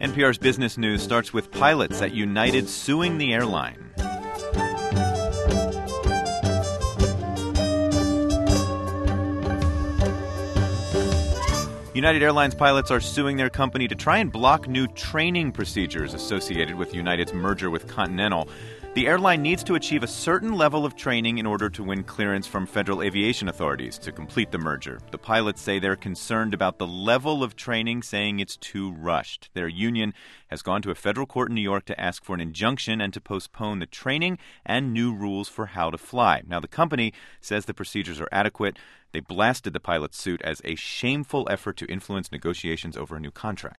NPR's Business News starts with pilots at United suing the airline. United Airlines pilots are suing their company to try and block new training procedures associated with United's merger with Continental. The airline needs to achieve a certain level of training in order to win clearance from federal aviation authorities to complete the merger. The pilots say they're concerned about the level of training, saying it's too rushed. Their union has gone to a federal court in New York to ask for an injunction and to postpone the training and new rules for how to fly. Now, the company says the procedures are adequate. They blasted the pilot's suit as a shameful effort to influence negotiations over a new contract.